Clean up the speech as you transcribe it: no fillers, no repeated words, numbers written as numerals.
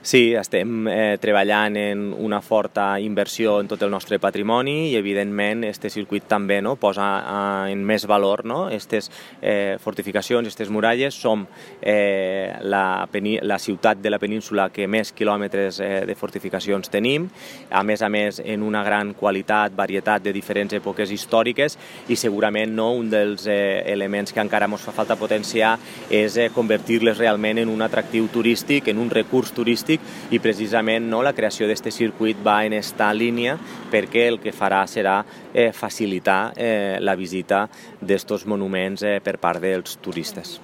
Sí, estem treballant en una forta inversió en tot el nostre patrimoni i, evidentment, aquest circuit també posa en més valor aquestes fortificacions, aquestes muralles. Som la ciutat de la península que més quilòmetres de fortificacions tenim, a més, en una gran qualitat, varietat de diferents èpoques històriques, i segurament un dels elements que encara ens fa falta potenciar és convertir-les realment en un atractiu turístic, en un recurs turístic, i precisament la creació d'aquest circuit va en esta línia, perquè el que farà serà facilitar la visita d'estos monuments per part dels turistes.